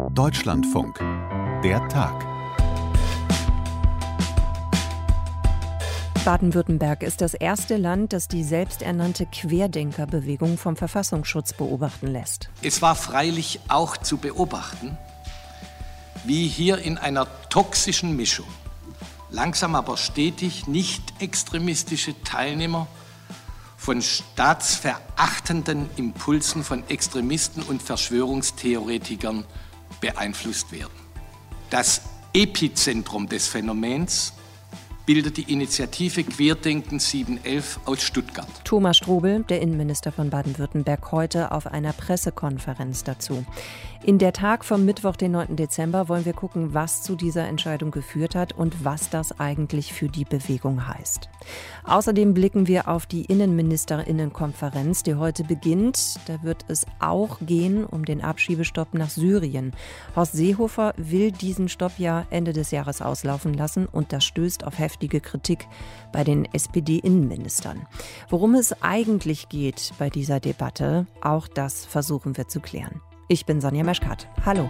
Deutschlandfunk. Der Tag. Baden-Württemberg ist das erste Land, das die selbsternannte Querdenkerbewegung vom Verfassungsschutz beobachten lässt. Es war freilich auch zu beobachten, wie hier in einer toxischen Mischung langsam aber stetig nicht extremistische Teilnehmer von staatsverachtenden Impulsen von Extremisten und Verschwörungstheoretikern beeinflusst werden. Das Epizentrum des Phänomens bildet die Initiative Querdenken 711 aus Stuttgart. Thomas Strobel, der Innenminister von Baden-Württemberg, heute auf einer Pressekonferenz dazu. In der Tag vom Mittwoch, den 9. Dezember, wollen wir gucken, was zu dieser Entscheidung geführt hat und was das eigentlich für die Bewegung heißt. Außerdem blicken wir auf die Innenministerinnenkonferenz, die heute beginnt. Da wird es auch gehen um den Abschiebestopp nach Syrien. Horst Seehofer will diesen Stopp ja Ende des Jahres auslaufen lassen und das stößt auf heftige Kritik bei den SPD-Innenministern. Worum es eigentlich geht bei dieser Debatte, auch das versuchen wir zu klären. Ich bin Sonja Meschkat. Hallo.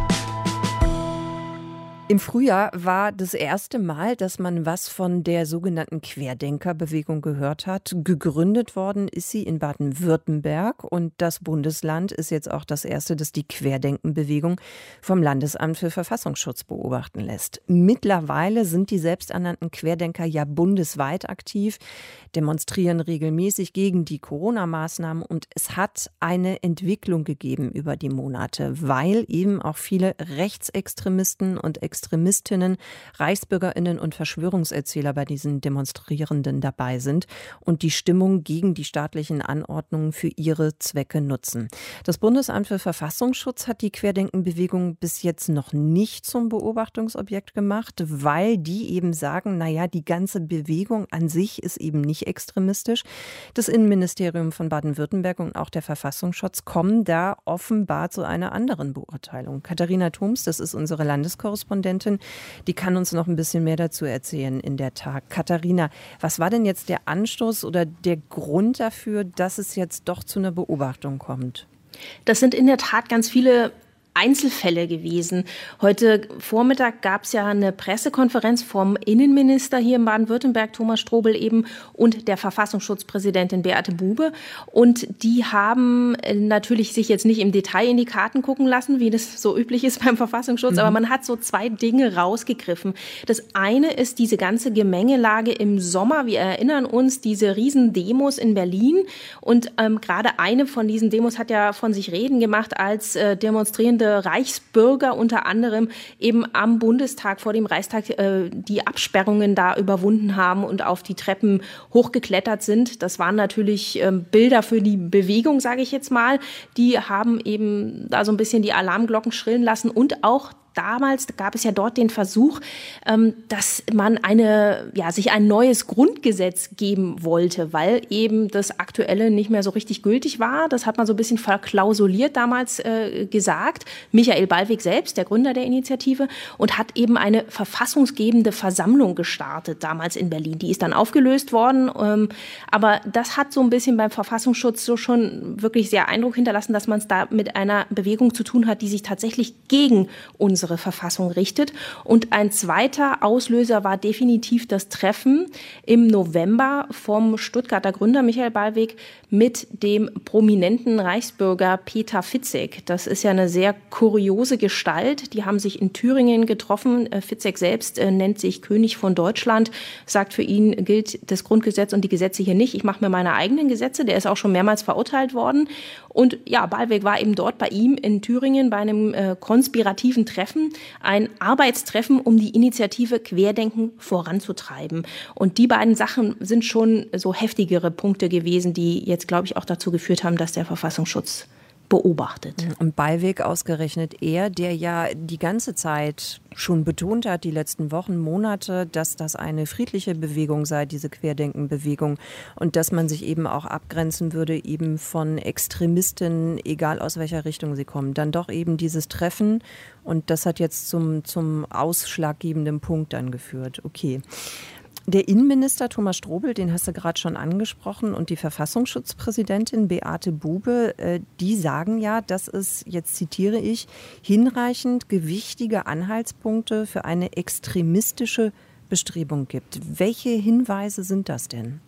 Im Frühjahr war das erste Mal, dass man was von der sogenannten Querdenkerbewegung gehört hat. Gegründet worden ist sie in Baden-Württemberg und das Bundesland ist jetzt auch das erste, das die Querdenkenbewegung vom Landesamt für Verfassungsschutz beobachten lässt. Mittlerweile sind die selbsternannten Querdenker ja bundesweit aktiv, demonstrieren regelmäßig gegen die Corona-Maßnahmen und es hat eine Entwicklung gegeben über die Monate, weil eben auch viele Rechtsextremisten und Extremistinnen, ReichsbürgerInnen und Verschwörungserzähler bei diesen Demonstrierenden dabei sind und die Stimmung gegen die staatlichen Anordnungen für ihre Zwecke nutzen. Das Bundesamt für Verfassungsschutz hat die Querdenkenbewegung bis jetzt noch nicht zum Beobachtungsobjekt gemacht, weil die eben sagen, naja, die ganze Bewegung an sich ist eben nicht extremistisch. Das Innenministerium von Baden-Württemberg und auch der Verfassungsschutz kommen da offenbar zu einer anderen Beurteilung. Katharina Thoms, das ist unsere Landeskorrespondentin, die kann uns noch ein bisschen mehr dazu erzählen in der Tag. Katharina, was war denn jetzt der Anstoß oder der Grund dafür, dass es jetzt doch zu einer Beobachtung kommt? Das sind in der Tat ganz viele Einzelfälle gewesen. Heute Vormittag gab es ja eine Pressekonferenz vom Innenminister hier in Baden-Württemberg, Thomas Strobel eben, und der Verfassungsschutzpräsidentin Beate Bube. Und die haben natürlich sich jetzt nicht im Detail in die Karten gucken lassen, wie das so üblich ist beim Verfassungsschutz, aber man hat so zwei Dinge rausgegriffen. Das eine ist diese ganze Gemengelage im Sommer. Wir erinnern uns, diese Riesendemos in Berlin. Und gerade eine von diesen Demos hat ja von sich reden gemacht, als demonstrierende Reichsbürger unter anderem eben am Bundestag vor dem Reichstag die Absperrungen da überwunden haben und auf die Treppen hochgeklettert sind. Das waren natürlich Bilder für die Bewegung, sage ich jetzt mal. Die haben eben da so ein bisschen die Alarmglocken schrillen lassen und auch damals gab es ja dort den Versuch, dass man sich ein neues Grundgesetz geben wollte, weil eben das aktuelle nicht mehr so richtig gültig war. Das hat man so ein bisschen verklausuliert damals gesagt. Michael Ballweg selbst, der Gründer der Initiative, und hat eben eine verfassungsgebende Versammlung gestartet, damals in Berlin. Die ist dann aufgelöst worden. Aber das hat so ein bisschen beim Verfassungsschutz so schon wirklich sehr Eindruck hinterlassen, dass man es da mit einer Bewegung zu tun hat, die sich tatsächlich gegen unsere Verfassung richtet. Und ein zweiter Auslöser war definitiv das Treffen im November vom Stuttgarter Gründer Michael Ballweg mit dem prominenten Reichsbürger Peter Fitzek. Das ist ja eine sehr kuriose Gestalt. Die haben sich in Thüringen getroffen. Fitzek selbst nennt sich König von Deutschland, sagt, für ihn gilt das Grundgesetz und die Gesetze hier nicht. Ich mache mir meine eigenen Gesetze. Der ist auch schon mehrmals verurteilt worden. Und ja, Ballweg war eben dort bei ihm in Thüringen bei einem konspirativen Treffen, ein Arbeitstreffen, um die Initiative Querdenken voranzutreiben. Und die beiden Sachen sind schon so heftigere Punkte gewesen, die jetzt, glaube ich, auch dazu geführt haben, dass der Verfassungsschutz beobachtet. Und Ballweg ausgerechnet er, der ja die ganze Zeit schon betont hat, die letzten Wochen, Monate, dass das eine friedliche Bewegung sei, diese Querdenkenbewegung, und dass man sich eben auch abgrenzen würde eben von Extremisten, egal aus welcher Richtung sie kommen. Dann doch eben dieses Treffen, und das hat jetzt zum ausschlaggebenden Punkt dann geführt. Okay. Der Innenminister Thomas Strobel, den hast du gerade schon angesprochen, und die Verfassungsschutzpräsidentin Beate Bube, die sagen ja, dass es, jetzt zitiere ich, hinreichend gewichtige Anhaltspunkte für eine extremistische Bestrebung gibt. Welche Hinweise sind das denn?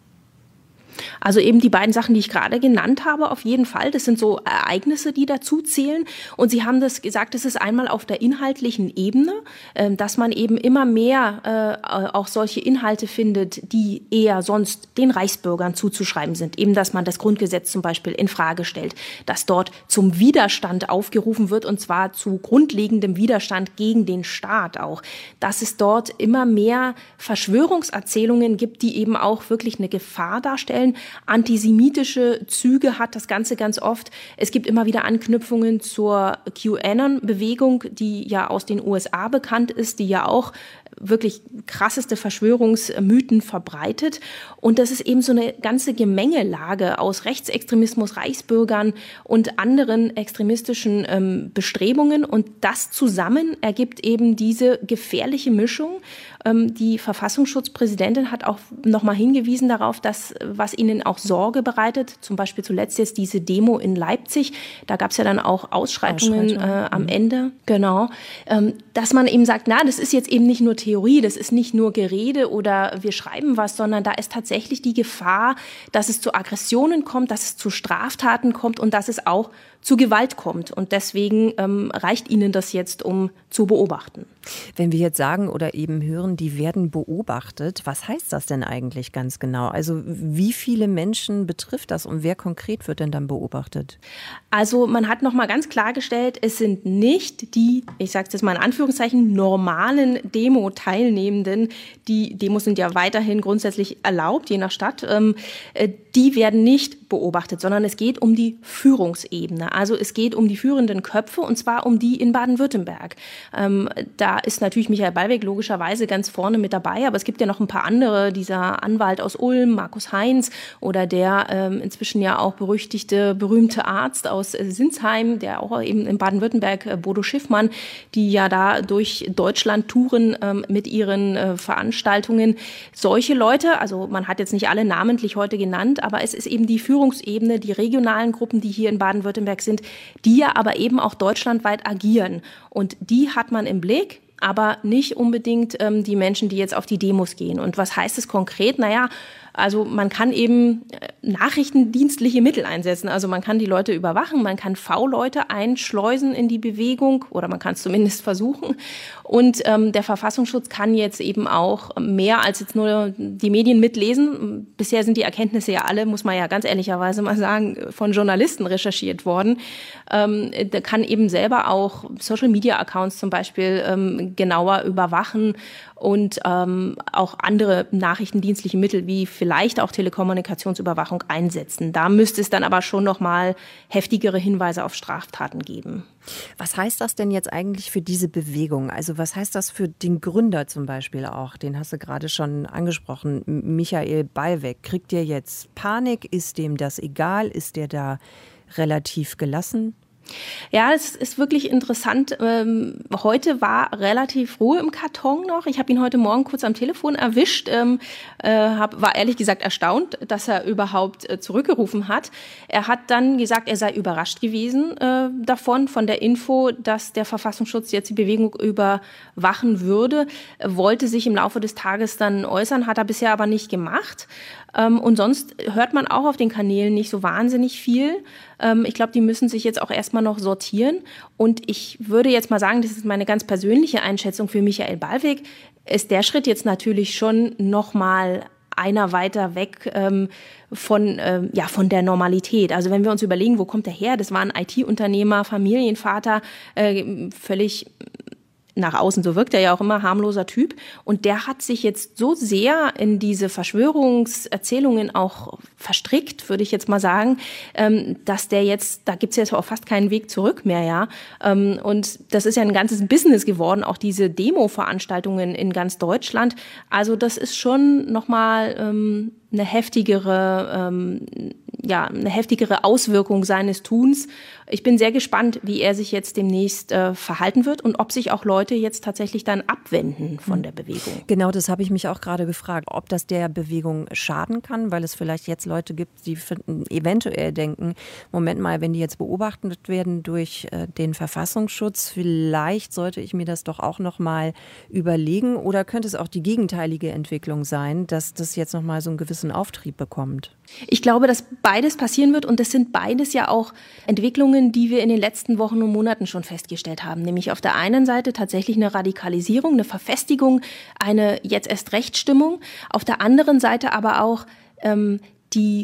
Also eben die beiden Sachen, die ich gerade genannt habe, auf jeden Fall. Das sind so Ereignisse, die dazu zählen. Und Sie haben das gesagt, es ist einmal auf der inhaltlichen Ebene, dass man eben immer mehr auch solche Inhalte findet, die eher sonst den Reichsbürgern zuzuschreiben sind. Eben, dass man das Grundgesetz zum Beispiel in Frage stellt, dass dort zum Widerstand aufgerufen wird, und zwar zu grundlegendem Widerstand gegen den Staat auch. Dass es dort immer mehr Verschwörungserzählungen gibt, die eben auch wirklich eine Gefahr darstellen. Antisemitische Züge hat das Ganze ganz oft. Es gibt immer wieder Anknüpfungen zur QAnon-Bewegung, die ja aus den USA bekannt ist, die ja auch wirklich krasseste Verschwörungsmythen verbreitet. Und das ist eben so eine ganze Gemengelage aus Rechtsextremismus, Reichsbürgern und anderen extremistischen Bestrebungen. Und das zusammen ergibt eben diese gefährliche Mischung. Die Verfassungsschutzpräsidentin hat auch nochmal hingewiesen darauf, dass, was ihnen auch Sorge bereitet, zum Beispiel zuletzt jetzt diese Demo in Leipzig, da gab es ja dann auch Ausschreitungen am Ende, genau, dass man eben sagt, das ist jetzt eben nicht nur Theorie, das ist nicht nur Gerede oder wir schreiben was, sondern da ist tatsächlich die Gefahr, dass es zu Aggressionen kommt, dass es zu Straftaten kommt und dass es auch zu Gewalt kommt. Und deswegen reicht Ihnen das jetzt, um zu beobachten. Wenn wir jetzt sagen oder eben hören, die werden beobachtet, was heißt das denn eigentlich ganz genau? Also wie viele Menschen betrifft das und wer konkret wird denn dann beobachtet? Also man hat nochmal ganz klargestellt, es sind nicht die, ich sage es jetzt mal in Anführungszeichen, normalen Demo-Teilnehmenden. Die Demos sind ja weiterhin grundsätzlich erlaubt, je nach Stadt. Die werden nicht beobachtet, sondern es geht um die Führungsebene. Also es geht um die führenden Köpfe, und zwar um die in Baden-Württemberg. Da ist natürlich Michael Ballweg logischerweise ganz vorne mit dabei, aber es gibt ja noch ein paar andere, dieser Anwalt aus Ulm, Markus Heinz, oder der inzwischen ja auch berühmte Arzt aus Sinsheim, der auch eben in Baden-Württemberg, Bodo Schiffmann, die ja da durch Deutschland touren mit ihren Veranstaltungen. Solche Leute, also man hat jetzt nicht alle namentlich heute genannt, aber es ist eben die Führungsebene, die regionalen Gruppen, die hier in Baden-Württemberg sind, die ja aber eben auch deutschlandweit agieren. Und die hat man im Blick, aber nicht unbedingt die Menschen, die jetzt auf die Demos gehen. Und was heißt es konkret? Also man kann eben nachrichtendienstliche Mittel einsetzen. Also man kann die Leute überwachen, man kann V-Leute einschleusen in die Bewegung, oder man kann es zumindest versuchen. Und der Verfassungsschutz kann jetzt eben auch mehr als jetzt nur die Medien mitlesen. Bisher sind die Erkenntnisse ja alle, muss man ja ganz ehrlicherweise mal sagen, von Journalisten recherchiert worden. Der kann eben selber auch Social-Media-Accounts zum Beispiel genauer überwachen und auch andere nachrichtendienstliche Mittel wie vielleicht auch Telekommunikationsüberwachung einsetzen. Da müsste es dann aber schon noch mal heftigere Hinweise auf Straftaten geben. Was heißt das denn jetzt eigentlich für diese Bewegung? Also was heißt das für den Gründer zum Beispiel auch? Den hast du gerade schon angesprochen, Michael Ballweg. Kriegt der jetzt Panik? Ist dem das egal? Ist der da relativ gelassen? Ja, es ist wirklich interessant. Heute war relativ Ruhe im Karton noch. Ich habe ihn heute Morgen kurz am Telefon erwischt, war ehrlich gesagt erstaunt, dass er überhaupt zurückgerufen hat. Er hat dann gesagt, er sei überrascht gewesen von der Info, dass der Verfassungsschutz jetzt die Bewegung überwachen würde. Wollte sich im Laufe des Tages dann äußern, hat er bisher aber nicht gemacht. Und sonst hört man auch auf den Kanälen nicht so wahnsinnig viel. Ich glaube, die müssen sich jetzt auch erstmal noch sortieren. Und ich würde jetzt mal sagen, das ist meine ganz persönliche Einschätzung für Michael Ballweg, ist der Schritt jetzt natürlich schon noch mal einer weiter weg von der Normalität. Also wenn wir uns überlegen, wo kommt er her? Das war ein IT-Unternehmer, Familienvater, völlig nach außen, so wirkt er ja auch immer, harmloser Typ. Und der hat sich jetzt so sehr in diese Verschwörungserzählungen auch verstrickt, würde ich jetzt mal sagen, dass der jetzt, da gibt's jetzt auch fast keinen Weg zurück mehr, ja. Und das ist ja ein ganzes Business geworden, auch diese Demo-Veranstaltungen in ganz Deutschland. Also das ist schon nochmal eine heftigere Auswirkung seines Tuns. Ich bin sehr gespannt, wie er sich jetzt demnächst verhalten wird und ob sich auch Leute jetzt tatsächlich dann abwenden von der Bewegung. Genau, das habe ich mich auch gerade gefragt, ob das der Bewegung schaden kann, weil es vielleicht jetzt Leute gibt, die eventuell denken, Moment mal, wenn die jetzt beobachtet werden durch den Verfassungsschutz, vielleicht sollte ich mir das doch auch noch mal überlegen, oder könnte es auch die gegenteilige Entwicklung sein, dass das jetzt noch mal so einen gewissen Auftrieb bekommt? Ich glaube, dass beides passieren wird, und das sind beides ja auch Entwicklungen, die wir in den letzten Wochen und Monaten schon festgestellt haben. Nämlich auf der einen Seite tatsächlich eine Radikalisierung, eine Verfestigung, eine jetzt erst Rechtsstimmung. Auf der anderen Seite aber auch die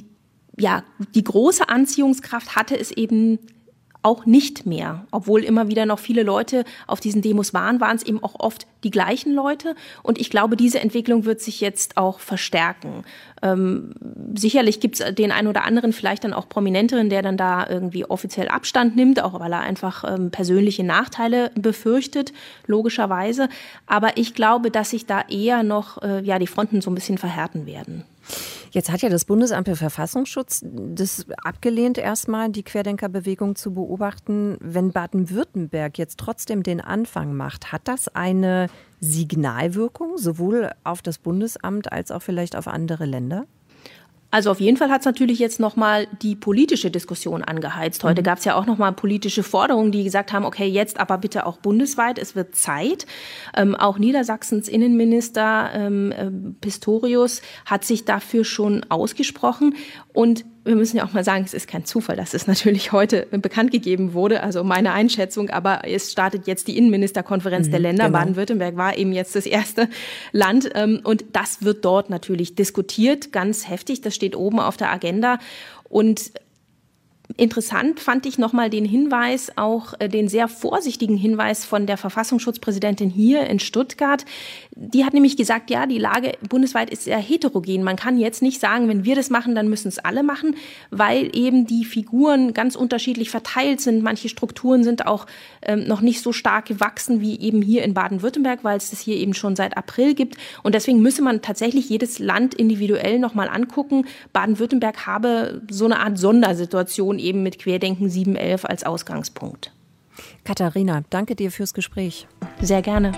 große Anziehungskraft hatte es eben auch nicht mehr. Obwohl immer wieder noch viele Leute auf diesen Demos waren es eben auch oft die gleichen Leute. Und ich glaube, diese Entwicklung wird sich jetzt auch verstärken. Sicherlich gibt es den einen oder anderen, vielleicht dann auch Prominenteren, der dann da irgendwie offiziell Abstand nimmt, auch weil er einfach persönliche Nachteile befürchtet, logischerweise. Aber ich glaube, dass sich da eher noch die Fronten so ein bisschen verhärten werden. Jetzt hat ja das Bundesamt für Verfassungsschutz das abgelehnt, erstmal die Querdenkerbewegung zu beobachten. Wenn Baden-Württemberg jetzt trotzdem den Anfang macht, hat das eine Signalwirkung, sowohl auf das Bundesamt als auch vielleicht auf andere Länder? Also auf jeden Fall hat es natürlich jetzt nochmal die politische Diskussion angeheizt. Heute gab es ja auch nochmal politische Forderungen, die gesagt haben, okay, jetzt aber bitte auch bundesweit, es wird Zeit. Auch Niedersachsens Innenminister Pistorius hat sich dafür schon ausgesprochen. Und wir müssen ja auch mal sagen, es ist kein Zufall, dass es natürlich heute bekannt gegeben wurde, also meine Einschätzung, aber es startet jetzt die Innenministerkonferenz der Länder. Genau. Baden-Württemberg war eben jetzt das erste Land und das wird dort natürlich diskutiert, ganz heftig, das steht oben auf der Agenda. Und interessant fand ich nochmal den Hinweis, auch den sehr vorsichtigen Hinweis von der Verfassungsschutzpräsidentin hier in Stuttgart. Die hat nämlich gesagt, ja, die Lage bundesweit ist sehr heterogen. Man kann jetzt nicht sagen, wenn wir das machen, dann müssen es alle machen, weil eben die Figuren ganz unterschiedlich verteilt sind. Manche Strukturen sind auch noch nicht so stark gewachsen wie eben hier in Baden-Württemberg, weil es das hier eben schon seit April gibt. Und deswegen müsse man tatsächlich jedes Land individuell nochmal angucken. Baden-Württemberg habe so eine Art Sondersituation eben mit Querdenken 711 als Ausgangspunkt. Katharina, danke dir fürs Gespräch. Sehr gerne.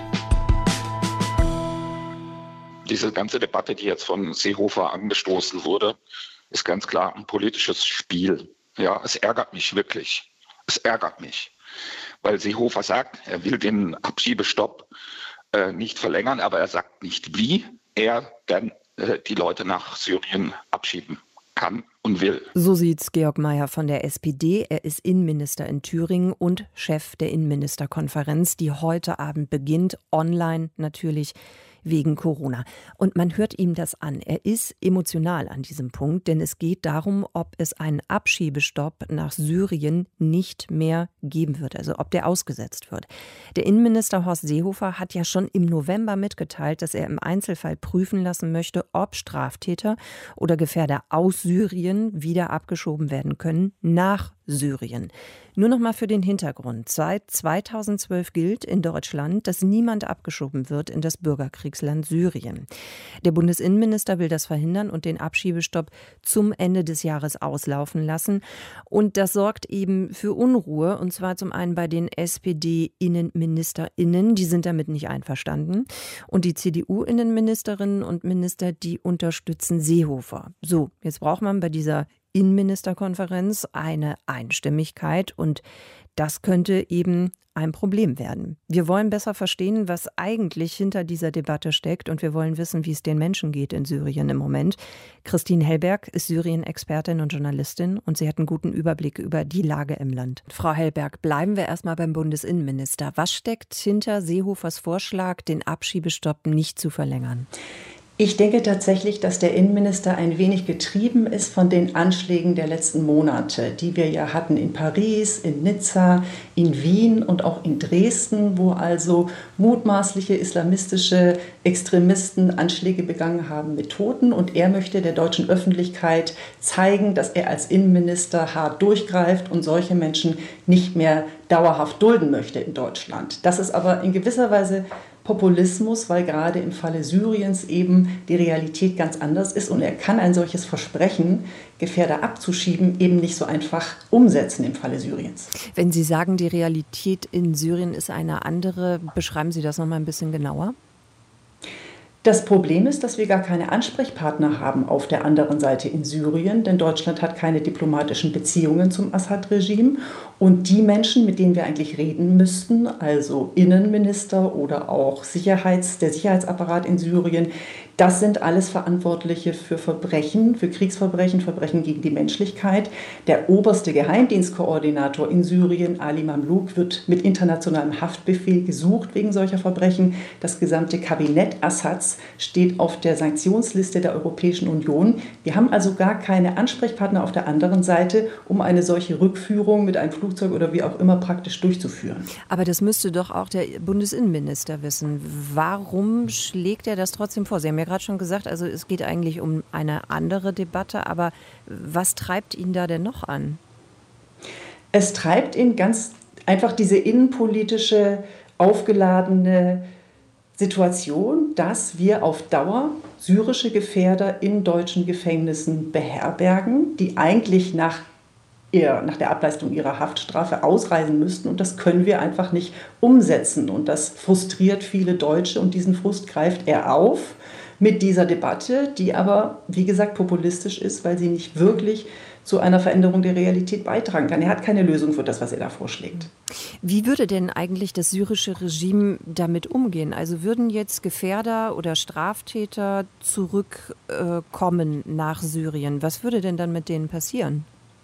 Diese ganze Debatte, die jetzt von Seehofer angestoßen wurde, ist ganz klar ein politisches Spiel. Ja, es ärgert mich wirklich. Es ärgert mich. Weil Seehofer sagt, er will den Abschiebestopp nicht verlängern, aber er sagt nicht, wie er dann die Leute nach Syrien abschieben kann und will. So sieht's Georg Mayer von der SPD. Er ist Innenminister in Thüringen und Chef der Innenministerkonferenz, die heute Abend beginnt, online natürlich wegen Corona. Und man hört ihm das an. Er ist emotional an diesem Punkt, denn es geht darum, ob es einen Abschiebestopp nach Syrien nicht mehr geben wird, also ob der ausgesetzt wird. Der Innenminister Horst Seehofer hat ja schon im November mitgeteilt, dass er im Einzelfall prüfen lassen möchte, ob Straftäter oder Gefährder aus Syrien wieder abgeschoben werden können nach Syrien. Nur noch mal für den Hintergrund. Seit 2012 gilt in Deutschland, dass niemand abgeschoben wird in das Bürgerkriegsland Syrien. Der Bundesinnenminister will das verhindern und den Abschiebestopp zum Ende des Jahres auslaufen lassen. Und das sorgt eben für Unruhe, und zwar zum einen bei den SPD-InnenministerInnen, die sind damit nicht einverstanden. Und die CDU-Innenministerinnen und Minister, die unterstützen Seehofer. So, jetzt braucht man bei dieser Innenministerkonferenz eine Einstimmigkeit, und das könnte eben ein Problem werden. Wir wollen besser verstehen, was eigentlich hinter dieser Debatte steckt, und wir wollen wissen, wie es den Menschen geht in Syrien im Moment. Christine Hellberg ist Syrien-Expertin und Journalistin, und sie hat einen guten Überblick über die Lage im Land. Frau Hellberg, bleiben wir erstmal beim Bundesinnenminister. Was steckt hinter Seehofers Vorschlag, den Abschiebestopp nicht zu verlängern? Ich denke tatsächlich, dass der Innenminister ein wenig getrieben ist von den Anschlägen der letzten Monate, die wir ja hatten in Paris, in Nizza, in Wien und auch in Dresden, wo also mutmaßliche islamistische Extremisten Anschläge begangen haben mit Toten. Und er möchte der deutschen Öffentlichkeit zeigen, dass er als Innenminister hart durchgreift und solche Menschen nicht mehr dauerhaft dulden möchte in Deutschland. Das ist aber in gewisser Weise Populismus, weil gerade im Falle Syriens eben die Realität ganz anders ist und er kann ein solches Versprechen, Gefährder abzuschieben, eben nicht so einfach umsetzen im Falle Syriens. Wenn Sie sagen, die Realität in Syrien ist eine andere, beschreiben Sie das noch mal ein bisschen genauer? Das Problem ist, dass wir gar keine Ansprechpartner haben auf der anderen Seite in Syrien, denn Deutschland hat keine diplomatischen Beziehungen zum Assad-Regime. Und die Menschen, mit denen wir eigentlich reden müssten, also Innenminister oder auch der Sicherheitsapparat in Syrien, das sind alles Verantwortliche für Verbrechen, für Kriegsverbrechen, Verbrechen gegen die Menschlichkeit. Der oberste Geheimdienstkoordinator in Syrien, Ali Mamlouk, wird mit internationalem Haftbefehl gesucht wegen solcher Verbrechen. Das gesamte Kabinett Assads steht auf der Sanktionsliste der Europäischen Union. Wir haben also gar keine Ansprechpartner auf der anderen Seite, um eine solche Rückführung mit einem Flugzeug oder wie auch immer praktisch durchzuführen. Aber das müsste doch auch der Bundesinnenminister wissen. Warum schlägt er das trotzdem vor? Sie haben ja gerade schon gesagt, also es geht eigentlich um eine andere Debatte, aber was treibt ihn da denn noch an? Es treibt ihn ganz einfach diese innenpolitische, aufgeladene Situation, dass wir auf Dauer syrische Gefährder in deutschen Gefängnissen beherbergen, die eigentlich nach der Ableistung ihrer Haftstrafe ausreisen müssten. Und das können wir einfach nicht umsetzen. Und das frustriert viele Deutsche und diesen Frust greift er auf mit dieser Debatte, die aber, wie gesagt, populistisch ist, weil sie nicht wirklich zu einer Veränderung der Realität beitragen kann. Er hat keine Lösung für das, was er da vorschlägt. Wie würde denn eigentlich das syrische Regime damit umgehen? Also würden jetzt Gefährder oder Straftäter zurückkommen nach Syrien? Was würde denn dann mit denen passieren?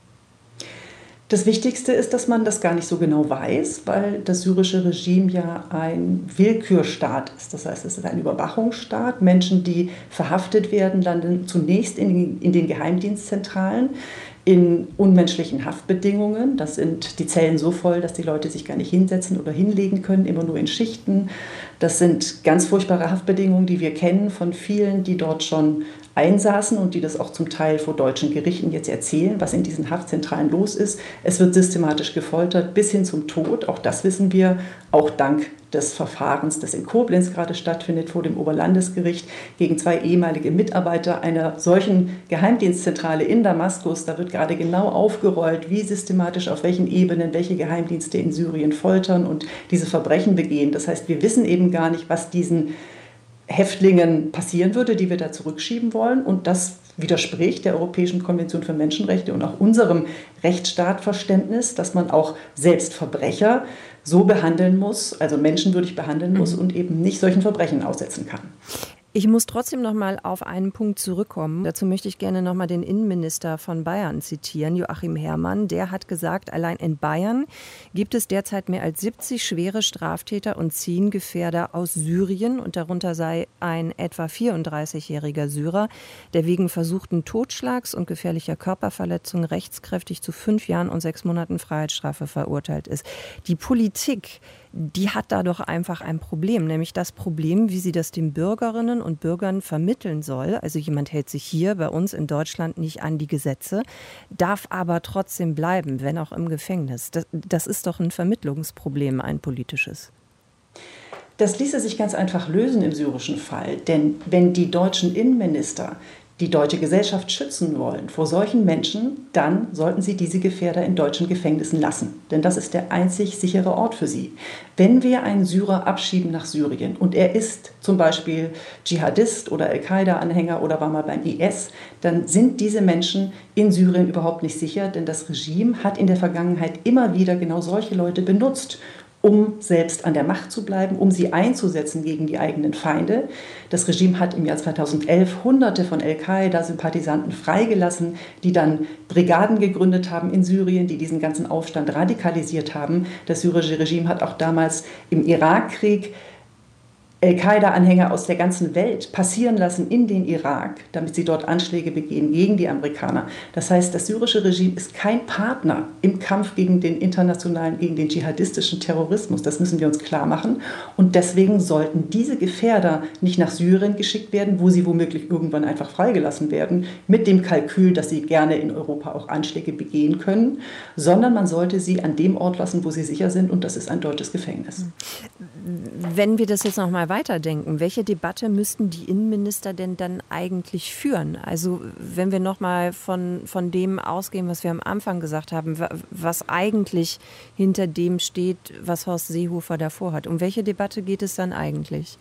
Das Wichtigste ist, dass man das gar nicht so genau weiß, weil das syrische Regime ja ein Willkürstaat ist. Das heißt, es ist ein Überwachungsstaat. Menschen, die verhaftet werden, landen zunächst in den Geheimdienstzentralen in unmenschlichen Haftbedingungen. Das sind die Zellen so voll, dass die Leute sich gar nicht hinsetzen oder hinlegen können, immer nur in Schichten. Das sind ganz furchtbare Haftbedingungen, die wir kennen von vielen, die dort schon einsaßen und die das auch zum Teil vor deutschen Gerichten jetzt erzählen, was in diesen Haftzentralen los ist. Es wird systematisch gefoltert bis hin zum Tod. Auch das wissen wir, auch dank des Verfahrens, das in Koblenz gerade stattfindet vor dem Oberlandesgericht gegen 2 ehemalige Mitarbeiter einer solchen Geheimdienstzentrale in Damaskus. Da wird gerade genau aufgerollt, wie systematisch auf welchen Ebenen welche Geheimdienste in Syrien foltern und diese Verbrechen begehen. Das heißt, wir wissen eben gar nicht, was diesen Häftlingen passieren würde, die wir da zurückschieben wollen. Und das widerspricht der Europäischen Konvention für Menschenrechte und auch unserem Rechtsstaatverständnis, dass man auch selbst Verbrecher so behandeln muss, also menschenwürdig behandeln muss und eben nicht solchen Verbrechen aussetzen kann. Ich muss trotzdem noch mal auf einen Punkt zurückkommen. Dazu möchte ich gerne noch mal den Innenminister von Bayern zitieren, Joachim Herrmann. Der hat gesagt, allein in Bayern gibt es derzeit mehr als 70 schwere Straftäter und 10 Gefährder aus Syrien. Und darunter sei ein etwa 34-jähriger Syrer, der wegen versuchten Totschlags und gefährlicher Körperverletzung rechtskräftig zu 5 Jahren und 6 Monaten Freiheitsstrafe verurteilt ist. Die Politik, die hat da doch einfach ein Problem, nämlich das Problem, wie sie das den Bürgerinnen und Bürgern vermitteln soll. Also jemand hält sich hier bei uns in Deutschland nicht an die Gesetze, darf aber trotzdem bleiben, wenn auch im Gefängnis. Das ist doch ein Vermittlungsproblem, ein politisches. Das ließe sich ganz einfach lösen im syrischen Fall, denn wenn die deutschen Innenminister die deutsche Gesellschaft schützen wollen vor solchen Menschen, dann sollten sie diese Gefährder in deutschen Gefängnissen lassen. Denn das ist der einzig sichere Ort für sie. Wenn wir einen Syrer abschieben nach Syrien und er ist zum Beispiel Dschihadist oder Al-Qaida-Anhänger oder war mal beim IS, dann sind diese Menschen in Syrien überhaupt nicht sicher, denn das Regime hat in der Vergangenheit immer wieder genau solche Leute benutzt, um selbst an der Macht zu bleiben, um sie einzusetzen gegen die eigenen Feinde. Das Regime hat im Jahr 2011 Hunderte von Al-Qaida-Sympathisanten freigelassen, die dann Brigaden gegründet haben in Syrien, die diesen ganzen Aufstand radikalisiert haben. Das syrische Regime hat auch damals im Irakkrieg Al-Qaida-Anhänger aus der ganzen Welt passieren lassen in den Irak, damit sie dort Anschläge begehen gegen die Amerikaner. Das heißt, das syrische Regime ist kein Partner im Kampf gegen den gegen den dschihadistischen Terrorismus. Das müssen wir uns klar machen. Und deswegen sollten diese Gefährder nicht nach Syrien geschickt werden, wo sie womöglich irgendwann einfach freigelassen werden, mit dem Kalkül, dass sie gerne in Europa auch Anschläge begehen können, sondern man sollte sie an dem Ort lassen, wo sie sicher sind, und das ist ein deutsches Gefängnis. Wenn wir das jetzt noch mal weiterdenken, welche Debatte müssten die Innenminister denn dann eigentlich führen? Also wenn wir noch mal von dem ausgehen, was wir am Anfang gesagt haben, was eigentlich hinter dem steht, was Horst Seehofer davor hat. Um welche Debatte geht es dann eigentlich?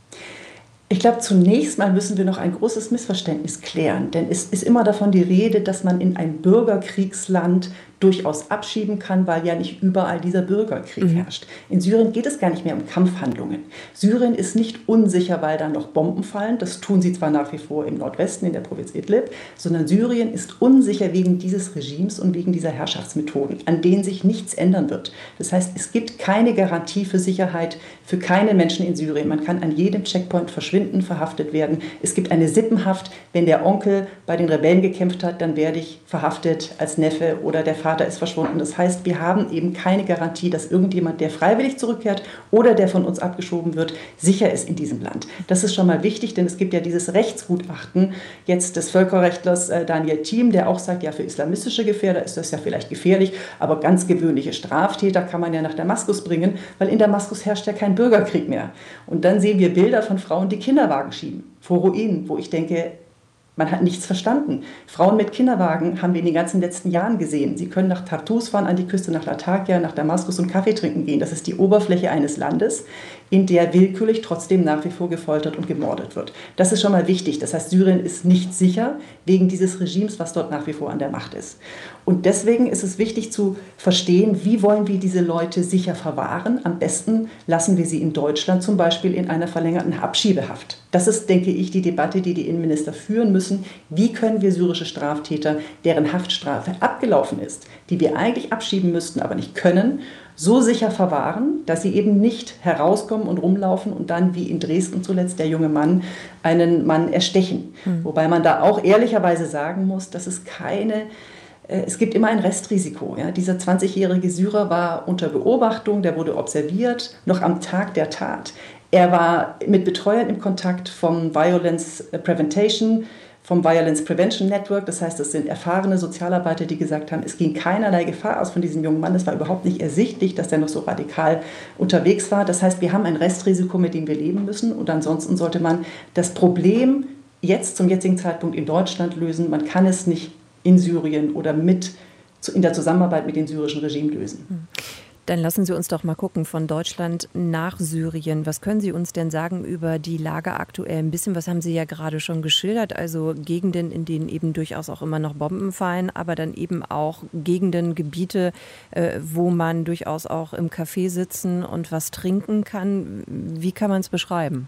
Ich glaube, zunächst mal müssen wir noch ein großes Missverständnis klären, denn es ist immer davon die Rede, dass man in ein Bürgerkriegsland durchaus abschieben kann, weil ja nicht überall dieser Bürgerkrieg herrscht. In Syrien geht es gar nicht mehr um Kampfhandlungen. Syrien ist nicht unsicher, weil da noch Bomben fallen. Das tun sie zwar nach wie vor im Nordwesten, in der Provinz Idlib, sondern Syrien ist unsicher wegen dieses Regimes und wegen dieser Herrschaftsmethoden, an denen sich nichts ändern wird. Das heißt, es gibt keine Garantie für Sicherheit für keine Menschen in Syrien. Man kann an jedem Checkpoint verschwinden, verhaftet werden. Es gibt eine Sippenhaft. Wenn der Onkel bei den Rebellen gekämpft hat, dann werde ich verhaftet als Neffe oder der Vater ist verschwunden. Das heißt, wir haben eben keine Garantie, dass irgendjemand, der freiwillig zurückkehrt oder der von uns abgeschoben wird, sicher ist in diesem Land. Das ist schon mal wichtig, denn es gibt ja dieses Rechtsgutachten jetzt des Völkerrechtlers Daniel Thiem, der auch sagt, ja, für islamistische Gefährder ist das ja vielleicht gefährlich, aber ganz gewöhnliche Straftäter kann man ja nach Damaskus bringen, weil in Damaskus herrscht ja kein Bürgerkrieg mehr. Und dann sehen wir Bilder von Frauen, die Kinderwagen schieben vor Ruinen, wo ich denke, man hat nichts verstanden. Frauen mit Kinderwagen haben wir in den ganzen letzten Jahren gesehen. Sie können nach Tartus fahren, an die Küste, nach Latakia, nach Damaskus und Kaffee trinken gehen. Das ist die Oberfläche eines Landes, in der willkürlich trotzdem nach wie vor gefoltert und gemordet wird. Das ist schon mal wichtig. Das heißt, Syrien ist nicht sicher wegen dieses Regimes, was dort nach wie vor an der Macht ist. Und deswegen ist es wichtig zu verstehen, wie wollen wir diese Leute sicher verwahren. Am besten lassen wir sie in Deutschland zum Beispiel in einer verlängerten Abschiebehaft. Das ist, denke ich, die Debatte, die die Innenminister führen müssen. Wie können wir syrische Straftäter, deren Haftstrafe abgelaufen ist, die wir eigentlich abschieben müssten, aber nicht können, so sicher verwahren, dass sie eben nicht herauskommen und rumlaufen und dann, wie in Dresden zuletzt, der junge Mann einen Mann erstechen. Wobei man da auch ehrlicherweise sagen muss, dass es gibt immer ein Restrisiko. Ja. Dieser 20-jährige Syrer war unter Beobachtung, der wurde observiert, noch am Tag der Tat. Er war mit Betreuern im Kontakt vom Violence Prevention Network, das heißt, das sind erfahrene Sozialarbeiter, die gesagt haben, es ging keinerlei Gefahr aus von diesem jungen Mann, es war überhaupt nicht ersichtlich, dass der noch so radikal unterwegs war. Das heißt, wir haben ein Restrisiko, mit dem wir leben müssen, und ansonsten sollte man das Problem jetzt zum jetzigen Zeitpunkt in Deutschland lösen. Man kann es nicht in Syrien oder in der Zusammenarbeit mit dem syrischen Regime lösen. Dann lassen Sie uns doch mal gucken, von Deutschland nach Syrien. Was können Sie uns denn sagen über die Lage aktuell? Ein bisschen, was haben Sie ja gerade schon geschildert, also Gegenden, in denen eben durchaus auch immer noch Bomben fallen, aber dann eben auch Gegenden, Gebiete, wo man durchaus auch im Café sitzen und was trinken kann. Wie kann man es beschreiben?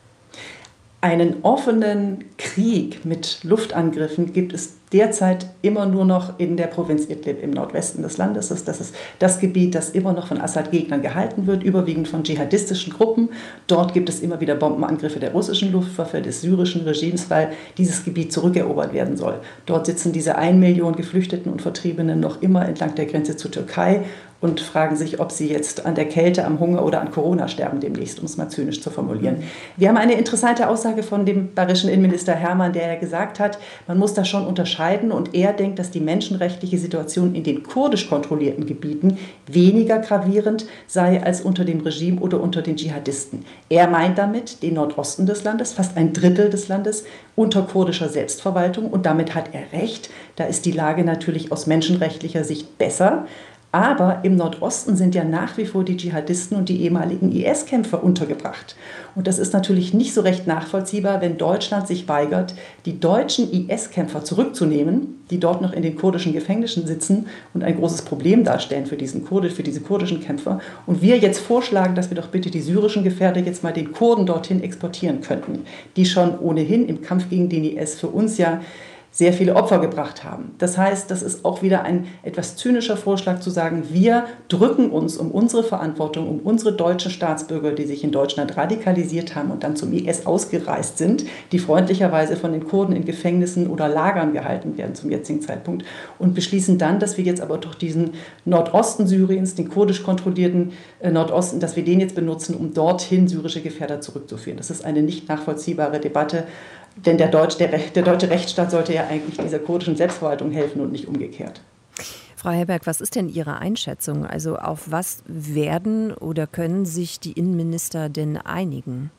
Einen offenen Krieg mit Luftangriffen gibt es derzeit immer nur noch in der Provinz Idlib im Nordwesten des Landes. Das ist das Gebiet, das immer noch von Assad-Gegnern gehalten wird, überwiegend von dschihadistischen Gruppen. Dort gibt es immer wieder Bombenangriffe der russischen Luftwaffe, des syrischen Regimes, weil dieses Gebiet zurückerobert werden soll. Dort sitzen diese 1 Million Geflüchteten und Vertriebenen noch immer entlang der Grenze zur Türkei und fragen sich, ob sie jetzt an der Kälte, am Hunger oder an Corona sterben demnächst, um es mal zynisch zu formulieren. Wir haben eine interessante Aussage von dem bayerischen Innenminister Hermann, der gesagt hat, man muss da schon unterscheiden, und er denkt, dass die menschenrechtliche Situation in den kurdisch kontrollierten Gebieten weniger gravierend sei als unter dem Regime oder unter den Dschihadisten. Er meint damit den Nordosten des Landes, fast 1/3 des Landes, unter kurdischer Selbstverwaltung, und damit hat er recht. Da ist die Lage natürlich aus menschenrechtlicher Sicht besser. Aber im Nordosten sind ja nach wie vor die Dschihadisten und die ehemaligen IS-Kämpfer untergebracht. Und das ist natürlich nicht so recht nachvollziehbar, wenn Deutschland sich weigert, die deutschen IS-Kämpfer zurückzunehmen, die dort noch in den kurdischen Gefängnissen sitzen und ein großes Problem darstellen für diese kurdischen Kämpfer. Und wir jetzt vorschlagen, dass wir doch bitte die syrischen Gefährder jetzt mal den Kurden dorthin exportieren könnten, die schon ohnehin im Kampf gegen den IS für uns ja sehr viele Opfer gebracht haben. Das heißt, das ist auch wieder ein etwas zynischer Vorschlag zu sagen, wir drücken uns um unsere Verantwortung, um unsere deutschen Staatsbürger, die sich in Deutschland radikalisiert haben und dann zum IS ausgereist sind, die freundlicherweise von den Kurden in Gefängnissen oder Lagern gehalten werden zum jetzigen Zeitpunkt, und beschließen dann, dass wir jetzt aber doch diesen Nordosten Syriens, den kurdisch kontrollierten Nordosten, dass wir den jetzt benutzen, um dorthin syrische Gefährder zurückzuführen. Das ist eine nicht nachvollziehbare Debatte. Denn der deutsche Rechtsstaat sollte ja eigentlich dieser kurdischen Selbstverwaltung helfen und nicht umgekehrt. Frau Helberg, was ist denn Ihre Einschätzung? Also auf was werden oder können sich die Innenminister denn einigen?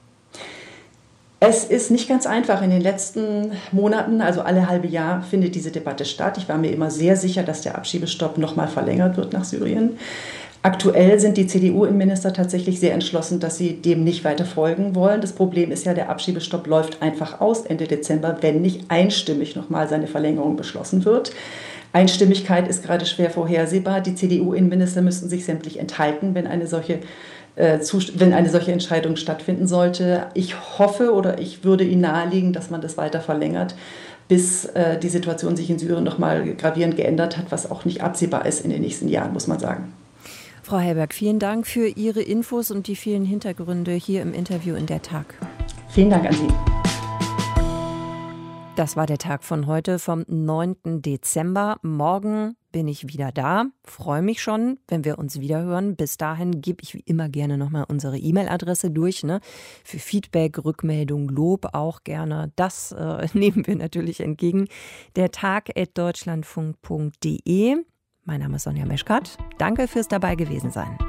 Es ist nicht ganz einfach. In den letzten Monaten, also alle halbe Jahr, findet diese Debatte statt. Ich war mir immer sehr sicher, dass der Abschiebestopp nochmal verlängert wird nach Syrien. Aktuell sind die CDU-Innenminister tatsächlich sehr entschlossen, dass sie dem nicht weiter folgen wollen. Das Problem ist ja, der Abschiebestopp läuft einfach aus Ende Dezember, wenn nicht einstimmig nochmal seine Verlängerung beschlossen wird. Einstimmigkeit ist gerade schwer vorhersehbar. Die CDU-Innenminister müssten sich sämtlich enthalten, wenn eine solche Entscheidung stattfinden sollte. Ich hoffe oder ich würde Ihnen nahelegen, dass man das weiter verlängert, bis die Situation sich in Syrien nochmal gravierend geändert hat, was auch nicht absehbar ist in den nächsten Jahren, muss man sagen. Frau Helberg, vielen Dank für Ihre Infos und die vielen Hintergründe hier im Interview in der Tag. Vielen Dank an Sie. Das war der Tag von heute, vom 9. Dezember. Morgen bin ich wieder da. Freue mich schon, wenn wir uns wieder hören. Bis dahin gebe ich wie immer gerne nochmal unsere E-Mail-Adresse durch. Für Feedback, Rückmeldung, Lob auch gerne. Das nehmen wir natürlich entgegen. dertag@deutschlandfunk.de. Mein Name ist Sonja Meschkat. Danke fürs dabei gewesen sein.